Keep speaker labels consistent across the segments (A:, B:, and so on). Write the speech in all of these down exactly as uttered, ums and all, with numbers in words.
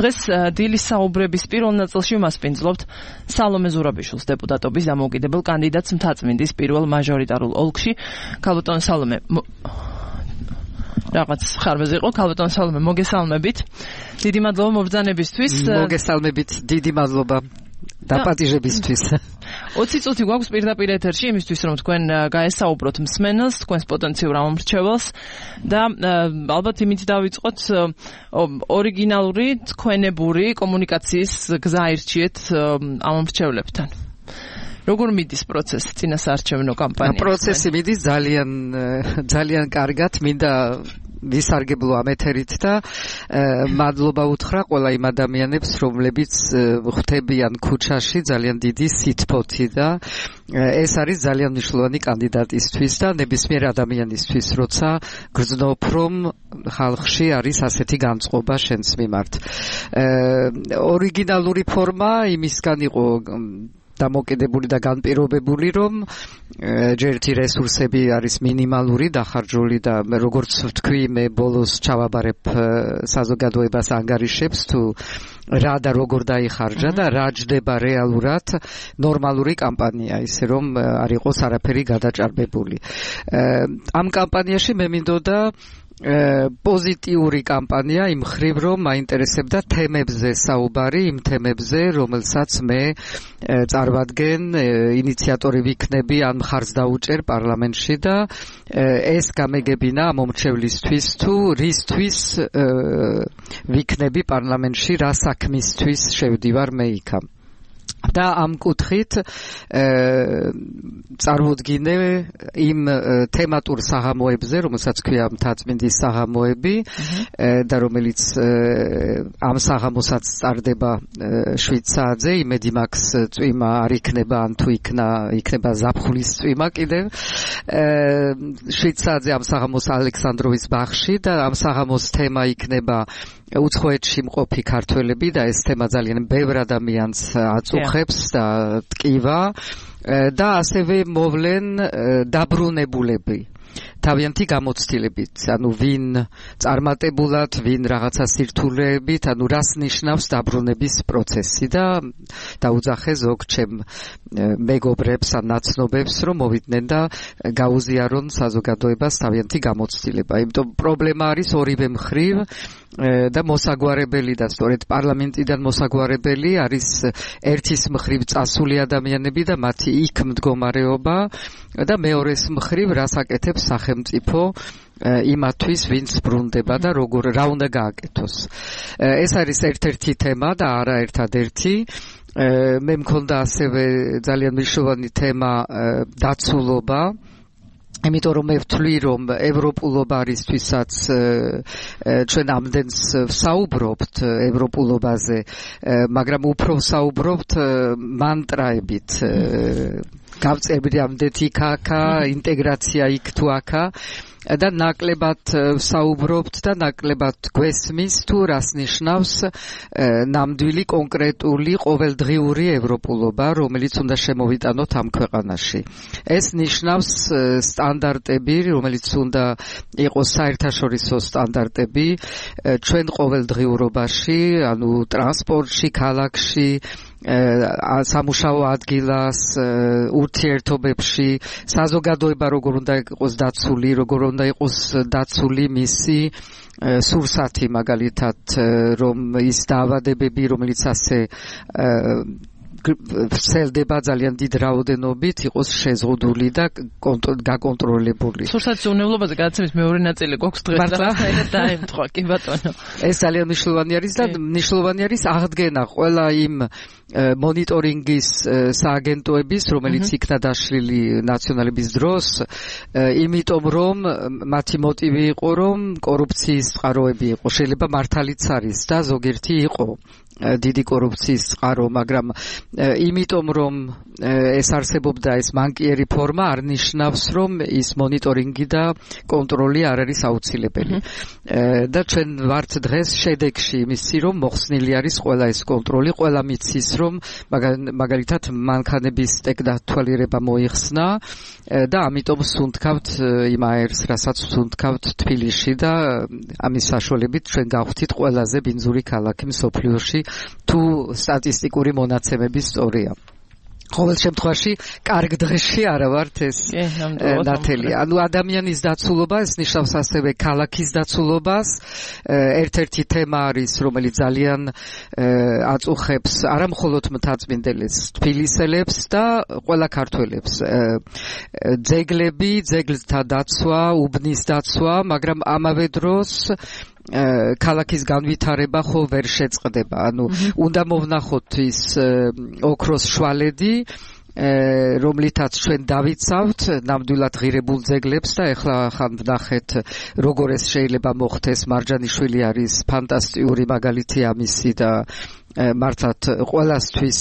A: დღეს დილის საუბრების პირველ ნაწილში მასპინძლობთ სალომე ზურაბიშვილს, დეპუტატობის დამოუკიდებელ კანდიდატს მთაწმინდის პირველ მაჟორიტარულ ოლქში. ქალბატონო სალომე, რაღაც ხარბაზე იყო, ქალბატონო სალომე, მოგესალმებით. დიდი მადლობა მობრძანებისთვის.
B: მოგესალმებით, დიდი მადლობა დაპატიჟებისთვის.
A: ოცი წუთი გვაქვს პირდაპირ ეთერში იმისთვის, რომ თქვენ გაესაუბროთ მსმენელს, თქვენს პოტენციურ ამომრჩეველს და ალბათ იმით დავიწყოთ, ორიგინალური, თქვენებური კომუნიკაციის გზა ირჩიეთ ამომრჩევლებთან. როგორ მიდის პროცესი წინასაარჩევნო კამპანიაში?
B: პროცესი მიდის ძალიან ძალიან კარგად, მინდა ვისარგებლო ამ ეთერით და მადლობა უთხრა ყველა იმ ადამიანებს, რომლებიც ხვდებიან ქუჩაში ძალიან დიდი სითბოთი და ეს არის ძალიან მნიშვნელოვანი კანდიდატისთვის და ნებისმიერ ადამიანისთვის, როცა გრძნობ, რომ ხალხში არის ასეთი განწყობა შენს მიმართ. ორიგინალური ფორმა იმისგან იყო დამოკიდებული და განპირობებული, რომ ჯერთი რესურსები არის მინიმალური, დახარჯული და როგორც ვთქვი, მე ბოლოს ჩავაბარებ საზოგადოებას ანგარიშებს თუ რა და როგორ დაიხარჯა და რა ჯდება რეალურად ნორმალური კამპანია, ისე რომ არ იყოს არაფერი გადაჭარბებული. ამ კამპანიაში მე მინდოდა პოზიტიური კამპანია იმ ხრივ, რომ მაინტერესებდა თემებზე საუბარი, იმ თემებზე, რომელსაც მე წარვადგენ, ინიციატორი ვიქნები, ან მხარს დაუჭერ პარლამენტში და ეს გამეგებინა მომრჩევლისთვის თუ რისთვის ვიქნები პარლამენტში, რა საქმისთვის შევდივარ მე იქამ. და ამ კუთხით წარმოდგინე იმ თემატურ საღამოებზე, რომელსაც ქვია მთაწმინდის საღამოები და რომელიც ამ საღამოსაც წარდება შვიდ საათზე, იმედი მაქვს წვიმა არ იქნება, ან თუ იქნა იქნება ზაფხულის წვიმა კიდევ. შვიდ საათზე ამ საღამოს ალექსანდროვის ბაღში და ამ საღამოს თემა იქნება უცხოეთში მყოფი ქართველები და ეს თემა ძალიან ბევრ ადამიანს აწუხებს და ტკივა და ასევე მოვლენ დაბრუნებულები თავიანთი გამოცდილებით, ანუ ვინ წარმატებულად, ვინ რაღაცა სირთულეებით, ანუ რას ნიშნავს დაბრუნების პროცესი და დაუძახე ზოგ ჩემ მეგობრებს ან ნაცნობებს, რომ მოვიდნენ და გაუზიარონ საზოგადოებას თავიანთი გამოცდილება. იმიტომ პრობლემა არის ორივე მხრივ და მოსაგვარებელი და სწორედ პარლამენტიდან მოსაგვარებელი არის ერთის მხრივ წასული ადამიანები და მათი იქ მდგომარეობა და მეორეს მხრივ რას აკეთებს სახელმწიფო იმათვის, ვინც ბრუნდება და როგორ რა უნდა გააკეთოს. ეს არის ერთ-ერთი თემა და არა ერთადერთი. მე მქონდა ასევე ძალიან მნიშვნელოვანი თემა დაცულობა. იმიტომ რომ მე ვთვლი, რომ ევროპულობა არისთვისაც ჩვენ ამდენს ვსაუბრობთ ევროპულობაზე, მაგრამ უფრო ვსაუბრობთ მანტრაებით. გავწერდი ამდეთ იქ-აქა, ინტეგრაცია იქ თუ აქა და ნაკლებად ვსაუბრობთ და ნაკლებად გვესმის თუ რას ნიშნავს ნამდვილი კონკრეტული ყოველდღიური ევროპულობა, რომელიც უნდა შემოვიტანოთ ამ ქვეყანაში. ეს ნიშნავს სტანდარტები, რომელიც უნდა იყოს საერთაშორისო სტანდარტები ჩვენ ყოველდღიურობაში, ანუ ტრანსპორტში, ქალაქში, სამუშაო ადგილას, ურთიერთობებში, საზოგადოება როგორ უნდა იყოს დაცული, როგორ უნდა იყოს დაცული მისი სურსათი, მაგალითად, რომ ის დაავადებები, რომელიც ასე ვრცელდება ძალიან დიდ რაოდენობით, იყოს შეზღუდული და გაკონტროლებული.
A: სურსათის უვნებლობაზე გადაცემის მეორე ნაწილი გვაქვს დღეს რაღაცნაირად დაემთხვა, კი ბატონო.
B: ეს ძალიან მნიშვნელოვანი არის და მნიშვნელოვანი არის აღდგენა ყველა იმ მონიტორინგის სააგენტოების, რომელიც იქნა დაშლილი ნაციონალების დროს, იმიტომ რომ მათი მოტივი იყო, რომ კორუფციის წყაროები იყო. შეიძლება მართალიც არის და ზოგიერთი იყო დიდი კორუფციის წყარო, მაგრამ იმიტომ რომ ეს არსებობდა ეს მანკიერი ფორმა არ ნიშნავს რომ ის მონიტორინგი და კონტროლი არ არის აუცილებელი და ჩვენ ვართ დღეს შედეგში იმისი რომ მოხსნილი არის ყველა ეს კონტროლი ყველა მიცის რომ მაგალითად მანქანების ტექნათვალიერება მოიხსნა და ამიტომ სუნთქავთ იმ აერს რასაც სუნთქავთ თბილისში და ამის საშუალებით ჩვენ გავხდით ყველაზე ბინძური ქალაქი მსოფლიოში თუ სტატისტიკური მონაცემები სწორია. ყოველ შემთხვევაში კარგ დღეში არა ვართ ეს ნათელი. ანუ ადამიანის დაცულობა ეს ნიშნავს ასევე ქალაქის დაცულობას. ერთ-ერთი თემა არის რომელიც ძალიან აწუხებს არა მხოლოდ მთაწმინდელებს, თბილისელებს და ყველა ქართველებს. ძეგლები, ძეგლთა დაცვა, უბნის დაცვა, მაგრამ ამავე დროს ქალაქის განვითარება ხო ვერ შეწყდება. ანუ უნდა მოვნახოთ ის ოქროს შვალედი რომლითაც ჩვენ დავიცავთ ნამდვილად ღირებულ ძეგლებს და ეხლა ხან ვნახეთ როგორ ეს შეიძლება მოხდეს. მარჯანიშვილი არის ფანტასტიკური მაგალითი ამისი და მართლაც ყველასთვის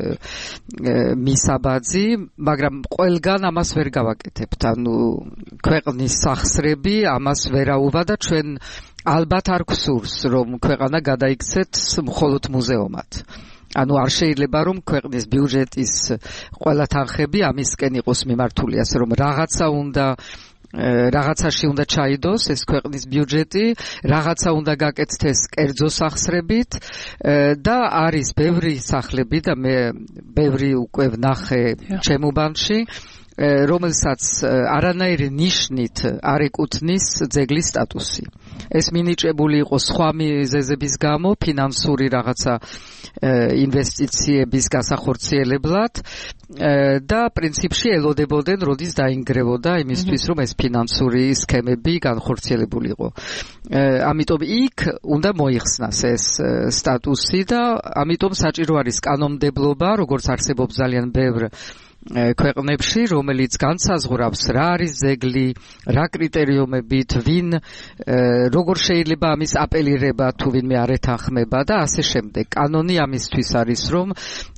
B: მისაბაძი, მაგრამ ყველგან ამას ვერ გავაკეთებთ. ანუ ქვეყნის სახსრები ამას ვერაუვა და ჩვენ ალბათ არ გვსურს რომ ქვეყანა გადაიქცეთ მხოლოდ მუზეუმად. ანუ არ შეიძლება რომ ქვეყნის ბიუჯეტის ყველა თანხები ამისკენ იყოს მიმართული, ასე რომ რაღაცა უნდა რაღაცაში უნდა ჩაიდოს ეს ქვეყნის ბიუჯეტი, რაღაცა უნდა გაკეთდეს კერძო სახსრებით და არის ბევრი სახლები და მე ბევრი უკვე ვნახე ჩემუბანში რომელსაც არანაირი ნიშნით არ ეკუთვნის ძეგლის სტატუსი. ეს მინიჭებული იყო სხვა მიზეზების გამო, ფინანსური რაღაცა ინვესტიციების გასახორციელებლად და პრინციპში ელოდებოდნენ, როდის დაინგრევოდა იმისთვის, რომ ეს ფინანსური სქემები განხორციელებულიყო. ამიტომ იქ უნდა მოიხსნას ეს სტატუსი და ამიტომ საჭირო არის კანონმდებლობა, როგორც არსებობს ძალიან ბევრ ქვეყნებში, რომელიც განსაზღვრავს რა არის ძეგლი, რა კრიტერიუმებით, ვინ როგორ შეიძლება ამის აპელირება თუ ვინმე არ ეთანხმება და ასე შემდეგ. კანონი ამისთვის არის რომ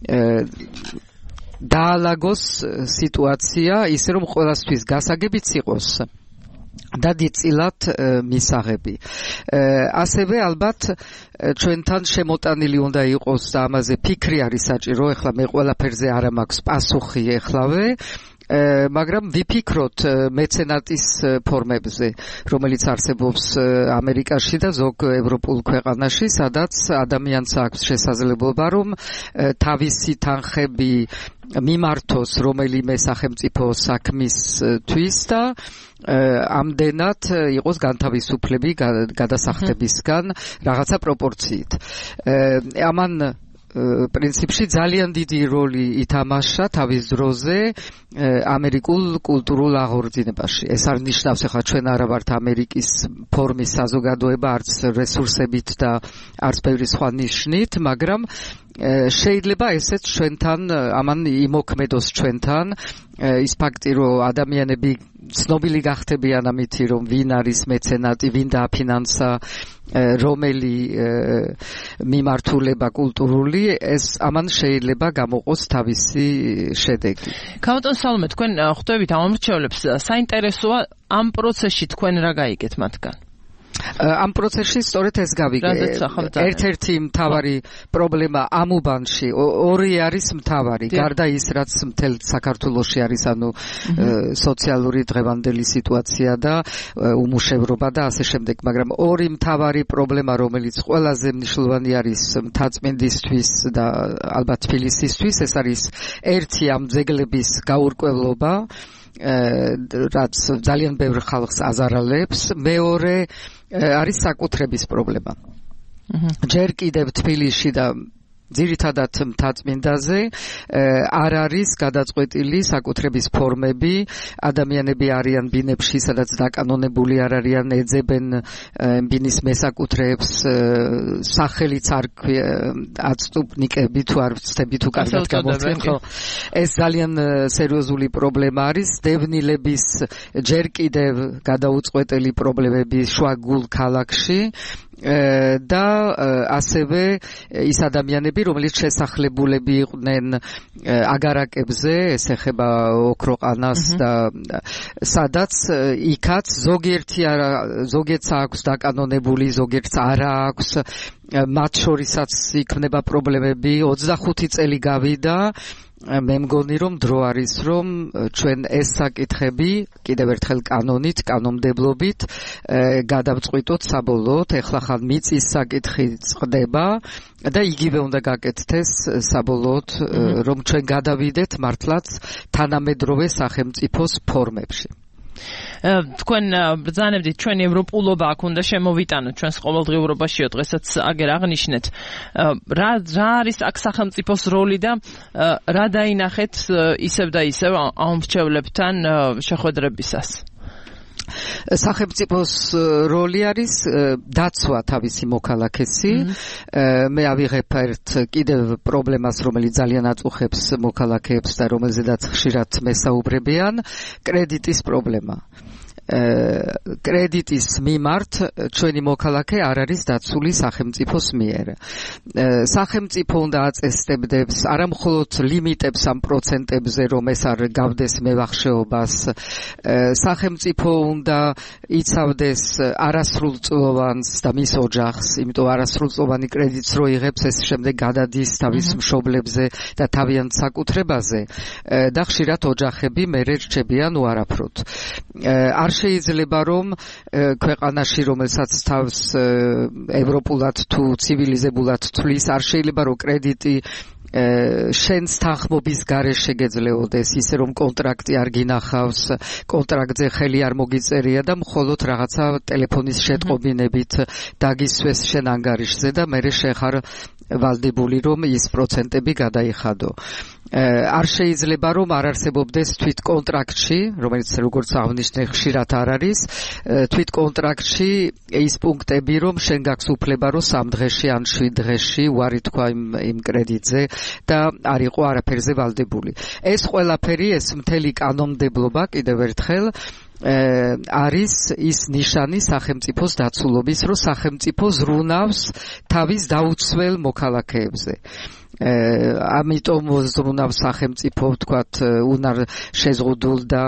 B: დაალაგოს სიტუაცია ისე რომ ყველასთვის გასაგებიც იყოს და დიწილად მისაღები. ასევე ალბათ ჩვენთან შემოტანილი უნდა იყოს და ამაზე ფიქრი არის საჭირო. ეხლა მე ყველაფერზე არ მაქვს პასუხი ეხლავე, მაგრამ ვიფიქროთ მეცენატის ფორმებზე, რომელიც არსებობს ამერიკაში და ზოგ ევროპულ ქვეყანაში, სადაც ადამიანს აქვს შესაძლებლობა რომ თავისი თანხები მიმართოს რომელიმე სახელმწიფო საქმისთვის და ამდენად იყოს განთავისუფლები გადასახდებისგან რაღაცა პროპორციით. ამან პრინციპში ძალიან დიდი როლი ითამაშა თავის დროზე ამერიკულ კულტურულ აღორძინებაში. ეს არ ნიშნავს ახლა ჩვენ არა ვართ ამერიკის ფორმის საზოგადოება არც რესურსებით და არც ბევრი სხვა ნიშნით, მაგრამ შეიძლება ესეც ჩვენთან ამან იმოქმედოს ჩვენთან ის ფაქტი რომ ადამიანები ცნობილი გახდებიან ამითი რომ ვინ არის მეცენატი, ვინ დააფინანსა რომელი მიმართულება კულტურული, ეს ამან შეიძლება გამოყოს თავისი შედეგი.
A: ქავტონ სალომე, თქვენ ხვდებით ამ მრჩევლებს, საინტერესოა ამ პროცესში თქვენ რა გაიგეთ მათგან?
B: ამ პროცესში სწორედ ეს გავიგე. ერთ-ერთი მთავარი პრობლემა ამ უბანში ორი არის მთავარი. გარდა ის, რაც მთელ საქართველოში არის, ანუ სოციალური დღევანდელი სიტუაცია და უმუშევრობა და ასე შემდეგ, მაგრამ ორი მთავარი პრობლემა, რომელიც ყველაზე მნიშვნელოვანი არის მთაწმინდისთვის და ალბათ თბილისისთვის, ეს არის ერთი ამ ძეგლების გაურკვევლობა, რაც ძალიან ბევრ ხალხს აზარალებს, მეორე არის საკუთრების პრობლემა. ჯერ კიდევ თბილისში და ძირითადად მთაწმინდაზე არ არის გადაწყვეტილი საკუთრების ფორმები, ადამიანები არიან ბინებში, სადაც დაკანონებული არ არიან, ეძებენ ბინის მესაკუთრეებს, სახელიც არ აწტუბნიკები თუ არ ვცდები თუ კარგად გამოვცემ, ხო? ეს ძალიან სერიოზული პრობლემა არის, დევნილების ჯერ კიდევ გადაუწყვეტელი პრობლემები შუაგულ ქალაქში და ასევე ის ადამიანები ადამიანები, რომელიც შესახლებულები იყვნენ აგარაკებზე, ეს ეხება ოქროყანას და სადაც იქაც ზოგიერთი არა ზოგიერთს აქვს დაკანონებული, ზოგიერთს არა აქვს, მათ შორისაც იქნება პრობლემები. ოცდახუთი წელი გავიდა, მე მგონი რომ დრო არის რომ ჩვენ ეს საკითხები კიდევ ერთხელ კანონით, კანონმდებლობით გადავწყვიტოთ საბოლოოდ. ეხლა ხან მიწის საკითხი წყდება და იგივე უნდა გაკეთდეს საბოლოოდ, რომ ჩვენ გადავიდეთ მართლაც თანამედროვე სახელმწიფოს ფორმებში.
A: თქვენ ბრძანებდით ჩვენი ევროპულობა აქ უნდა შემოვიტანოთ ჩვენს ყოველდღიურობაშიო, დღესაც აგერ აღნიშნეთ. რა რა არის აქ სახელმწიფოს როლი და რა დაინახეთ ისევ და ისევ ამ მრჩევლებთან შეხვედრებისას?
B: სახელმწიფოს როლი არის დაცვა თავისი მოქალაქესი. მე ავიღებ ერთ კიდევ პრობლემას, რომელიც ძალიან აწუხებს მოქალაქეებს და რომელზედაც ხშირად მესაუბრებიან, კრედიტის პრობლემა. კრედიტის მიმართ ჩვენი მოქალაქე არ არის დაცული სახელმწიფოს მიერ. სახელმწიფო უნდა აწესდებდეს არა მხოლოდ ლიმიტებს ამ პროცენტებზე, რომ ეს არ გავდეს მევახშეობას. სახელმწიფო უნდა იცავდეს არასრულწლოვანს და მის ოჯახს, იმიტომ არასრულწლოვანი კრედიტს რო იღებს, ეს შემდეგ გადადის თავის მშობლებზე და თავიანთ საკუთრებაზე და ხშირად ოჯახები მერე რჩებიან უარაფროდ. არ შეიძლება რომ ქვეყანაში, რომელსაც თავს ევროპულად თუ ცივილიზებულად თვლის, არ შეიძლება რომ კრედიტი შენს თანხმობის გარეშე შეგეძლეოდეს, ისე რომ კონტრაქტი არ გინახავს, კონტრაქტზე ხელი არ მოგიწერია და მხოლოდ რაღაცა ტელეფონის შეტყობინებით დაგისვეს შენ ანგარიშზე და მერე შეხარ ვალდებული რომ ის პროცენტები გადაიხადო. არ შეიძლება რომ არ არსებობდეს თვით კონტრაქტში, რომელიც როგორც აღნიშნე ხშირად არ არის, თვით კონტრაქტში ის პუნქტები, რომ შენ გაქვს უფლება რომ სამ დღეში ან შვიდ დღეში უარი თქვა იმ იმ კრედიტზე და არ იყო არაფერზე ვალდებული. ეს ყველაფერი, ეს მთელი კანონმდებლობა კიდევ ერთხელ არის ის ნიშანი სახელმწიფოს დაცულობის, რომ სახელმწიფო ზრუნავს თავის დაუცველ მოქალაქეებზე. ამიტომ ზრუნავს სახელმწიფო, ვთქვათ, უნარ შეზღუდულ და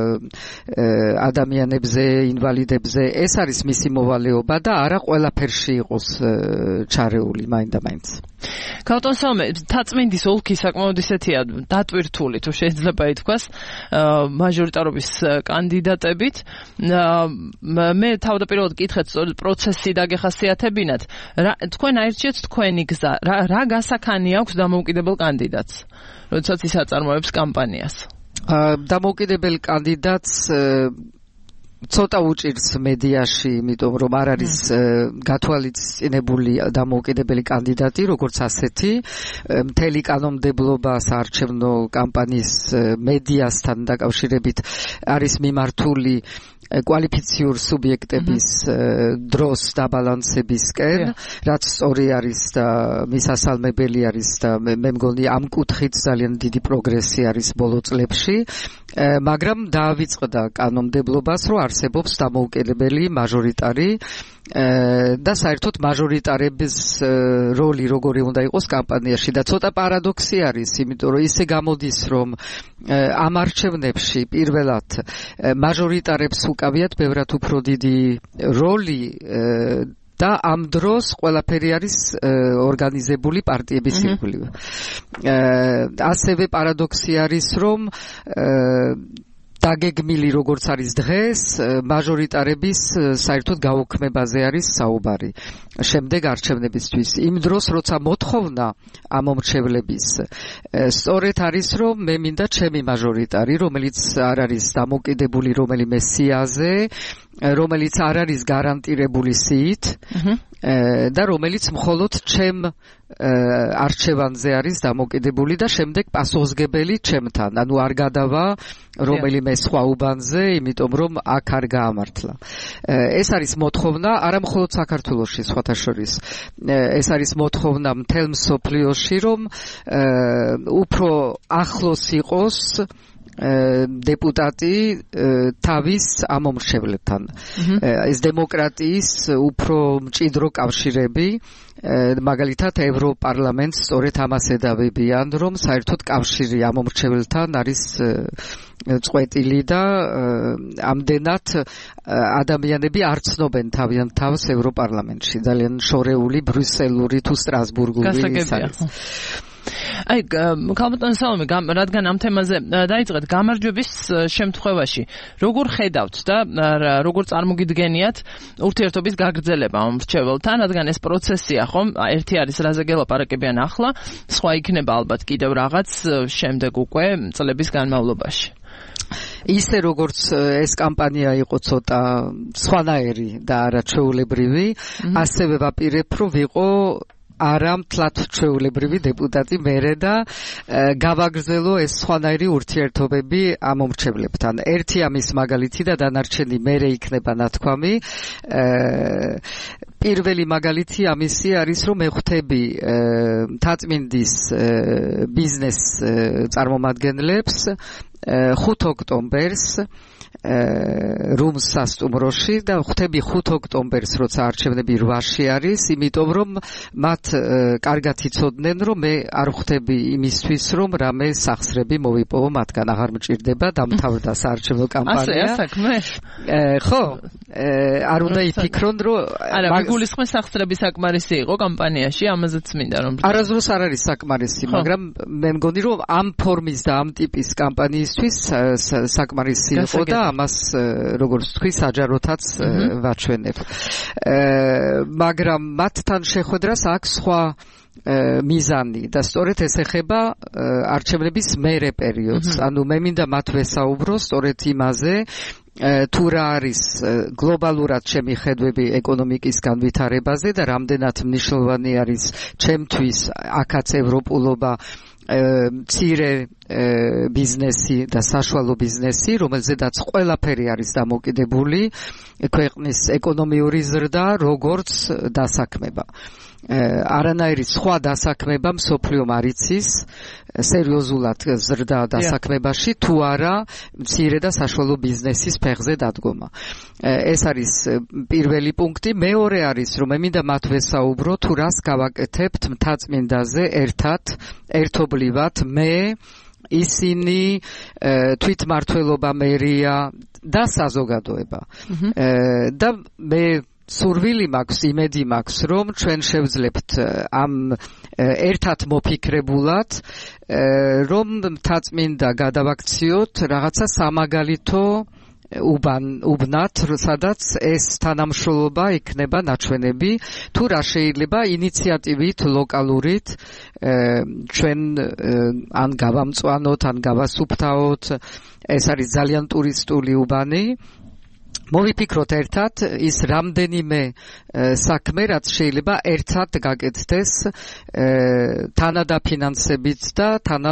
B: ადამიანებზე, ინვალიდებზე. ეს არის მისი მოვალეობა და არა ყველაფერში იყოს ჩარეული მაინდა-მაინც.
A: ქალბატონ სალომე, თაწმინდის ოლქი საკმაოდ ისეთია დატვირთული, თუ შეიძლება ითქვას, მაჟორიტარობის კანდიდატებით. მე თავდაპირველად გითხეთ, სწორედ პროცესი დაგეხასიათებინათ. თქვენ აირჩიეთ თქვენი გზა, რა გასახანი აქვს დამოუკიდებელ კანდიდატს, როდესაც ის აწარმოებს კამპანიას?
B: დამოუკიდებელ კანდიდატს ცოტა უჭირს მედიაში, იმიტომ რომ არ არის გათვალისწინებული დამოუკიდებელი კანდიდატი, როგორც ასეთი. მთელი კანონმდებლობა საარჩევნო კამპანიის მედიასთან დაკავშირებით არის მიმართული კვალიფიციურ სუბიექტების დროს დაბალანსებისკენ, რაც სწორი არის და მისასალმებელი არის და მე მგონი ამ კუთხით ძალიან დიდი პროგრესი არის ბოლო წლებში, მაგრამ დაავიწყდა კანონმდებლობას, რომ არსებობს დამოუკიდებელი მაჟორიტარი და საერთოდ მაჟორიტარების როლი როგორი უნდა იყოს კამპანიაში და ცოტა პარადოქსი არის, იმიტომ რომ ისე გამოდის, რომ ამ არჩევნებში პირველად მაჟორიტარებს უკავიათ ბევრად უფრო დიდი როლი და ამ დროს ყველაფერი არის ორგანიზებული პარტიების ირგვლივ. ასევე პარადოქსი არის, რომ დაგეგმილი როგორც არის დღეს, მაჟორიტარების საერთოდ გაუქმებაზე არის საუბარი შემდეგ არჩევნებისთვის. იმ დროს, როცა მოთხოვნა ამ მომრჩევლების, სწორედ არის, რომ მე მინდა ჩემი მაჟორიტარი, რომელიც არ არის დამოკიდებული რომელიმე სიაზე, რომელიც არ არის გარანტირებული სიით და რომელიც მხოლოდ ჩემ არჩევანზე არის დამოკიდებული და შემდეგ პასუხისმგებელი ჩემთან. ანუ არ გადავა რომელიმე სხვა უბანზე, იმიტომ რომ აქ არ გაამართლა. ეს არის მოთხოვნა არა მხოლოდ საქართველოში, სხვათა შორის. ეს არის მოთხოვნა მთელ მსოფლიოში, რომ უფრო ახლოს იყოს დეპუტატი თავის ამომრჩევლებთან. ეს დემოკრატიის უფრო მჭიდრო კავშირები მაგალითად ევროპარლამენტს სწორედ ამას ედავებიან, რომ საერთოდ კავშირი ამომრჩეველთან არის წყვეტილი და ამდენად ადამიანები არ ცნობენ თავიანთ თავს ევროპარლამენტში. ძალიან შორეული ბრიუსელური თუ სტრასბურგული ის არის.
A: აი, ქალბატონ სალომე, რადგან ამ თემაზე დაიწყეთ გამარჯვების შემთხვევაში, როგორ ხედავთ და როგორ წარმოგიდგენიათ ურთიერთობის გაგრძელება ამ მრჩეველთან, რადგან ეს პროცესია, ხომ? ერთი არის რაზე გელაპარაკებიან ახლა, სხვა იქნება ალბათ კიდევ რაღაც შემდეგ უკვე წლების განმავლობაში.
B: ისე როგორც ეს კამპანია იყო ცოტა სხვანაირი და არაჩვეულებრივი, ასევე ვაპირებ, რომ ვიყო არა მთლად ჩვეულებრივი დეპუტატი მერე და გავაგრძელო ეს სხვანაირი ურთიერთობები ამომრჩევლებთან. ერთი ამის მაგალითი და დანარჩენი მერე იქნება ნათქვამი. პირველი მაგალითი ამისი არის, რომ მე ხვდები მთაწმინდის ბიზნეს წარმომადგენლებს ხუთ ოქტომბერს რუმს სასტუმროში და ხვდები ხუთ ოქტომბერს, როცა არჩევნები რვაში არის, იმიტომ რომ მათ კარგად იცოდნენ, რომ მე არ ხვდები იმისთვის, რომ რამე სახსრები მოვიპოვო მათგან, აღარ მჭირდება, დამთავრდა საარჩევნო კამპანია.
A: ასე საქმე?
B: ხო, არ უნდა იფიქრონ, რომ
A: არა, მიგულისხმეს სახსრები საკმარისი იყო კამპანიაში, ამაზეც მინდა რომ
B: არასდროს არ არის საკმარისი, მაგრამ მე მგონი, რომ ამ ფორმის და ამ ტიპის კამპანიისთვის საკმარისი იყო და ამას როგორც თქვი საჯაროთაც ვაჩვენებ. მაგრამ მათთან შეხვედრას აქვს სხვა მიზანი და სწორედ ეს ეხება არჩევნების მერე პერიოდს. ანუ მე მინდა მათ ვესაუბრო სწორედ იმაზე, თუ რა არის გლობალურად ჩემი ხედვები ეკონომიკის განვითარებაზე და რამდენად მნიშვნელოვანი არის ჩემთვის აქაც ევროპულობა, მცირე ბიზნესი და საშუალო ბიზნესი, რომელზედაც ყველაფერი არის დამოკიდებული ქვეყნის ეკონომიური ზრდა, როგორც დასაქმება. არანაირი სხვა დასაქმება მსოფლიომ არ იცის სერიოზულად ზრდა დასაქმებაში, თუ არა მცირე და საშუალო ბიზნესის ფეხზე დადგომა. ეს არის პირველი პუნქტი. მეორე არის, რომ მე მინდა მათ ვესაუბრო, თუ რას გავაკეთებთ მთაწმინდაზე ერთად, ერთობლივად, მე ისინი, თვითმმართველობა, მერია და საზოგადოება. და მე სურვილი მაქვს, იმედი მაქვს, რომ ჩვენ შევძლებთ ამ ერთად მოფიქრებულად, რომ მთაწმინდა გადავაქციოთ რაღაცა სამაგალითო უბან უბნად, სადაც ეს თანამშრომლობა იქნება ნაჩვენები, თუ რა შეიძლება ინიციატივით, ლოკალურით ჩვენ ან გავამწვანოთ, ან გავასუფთავოთ. ეს არის ძალიან ტურისტული უბანი. მოვიფიქროთ ერთად ის რამდენიმე საქმე, რაც შეიძლება ერთად გაკეთდეს თანადაფინანსებით და თანა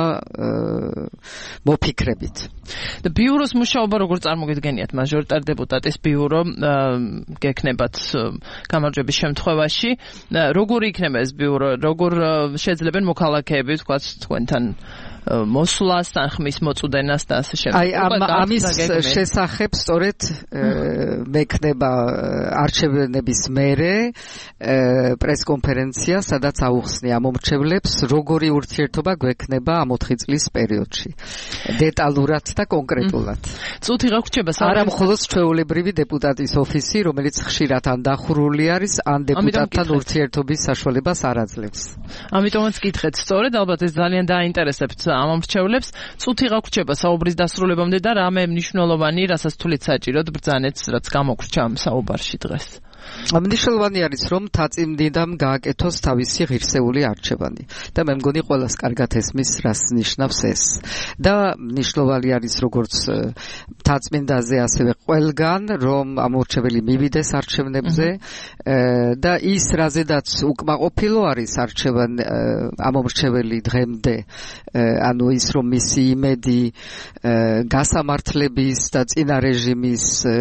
B: მოფიქრებით.
A: და ბიუროს მუშაობა როგორ წარმოგიდგენიათ? მაჟორიტარ დეპუტატის ბიურო გექნებათ გამარჯვების შემთხვევაში. როგორი იქნება ეს ბიურო? როგორ შეძლებენ მოქალაქეები, თქვათ, თქვენთან მოსვლას, თანხმის მოწოდენას და ასე შემდეგ.
B: აი ამ ამის შესახებ სწორედ მექნება არჩევნების მერე პრესკონფერენცია, სადაც აუხსნი ამომრჩევლებს, როგორი ურთიერთობა გვექნება ამ ოთხი წლის პერიოდში. დეტალურად და კონკრეტულად.
A: წუთი რა გრჩება?
B: არა მხოლოდ ჩვეულებრივი დეპუტატის ოფისი, რომელიც ხშირად ან დახურული არის, ან დეპუტატთან ურთიერთობის საშუალებას არ აძლევს.
A: ამიტომაც გითხეთ, სწორედ ალბათ ეს ძალიან დაინტერესებთ ამომრჩევლებს. წუთი რა გრჩება საუბრის დასრულებამდე და რამე მნიშვნელოვანი, რასაც თვლით საჭიროდ ბრძანეთ, რაც გამოგრჩა ამ საუბარში დღეს?
B: მნიშვნელოვანი არის, რომ მთაწმინდამ გააკეთოს თავისი ღირსეული არჩევანი და მე მგონი ყველას კარგად ესმის, რას ნიშნავს ეს. და მნიშვნელოვანი არის როგორც მთაწმინდაზე, ასევე ყველგან, რომ ამორჩეველი მივიდეს არჩევნებზე და ის რაზედაც უკმაყოფილო არის არჩევანი ამორჩეველი დღემდე, ანუ ის რომ მისი იმედი გასამართლების და წინა რეჟიმის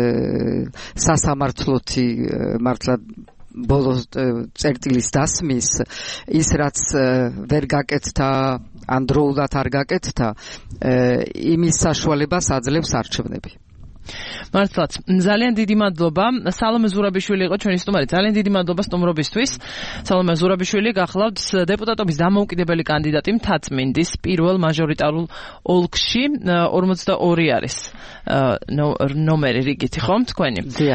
B: სასამართლოთი მართლა ბოლო წერტილის დასმის, ის რაც ვერ გაკეთდა ან დროულად არ გაკეთდა, იმის საშუალებას აძლევს არჩევნები.
A: მართლაც, ძალიან დიდი მადლობა. სალომე ზურაბიშვილი იყო ჩვენი სტუმარი. ძალიან დიდი მადლობა სტუმრობისთვის. სალომე ზურაბიშვილი გახლავთ დეპუტატობის დამოუკიდებელი კანდიდატი მთაწმინდის პირველ მაჟორიტარულ ოლქში. ორმოცდაორი არის ნომერი რიგითი, ხომ თქვენი?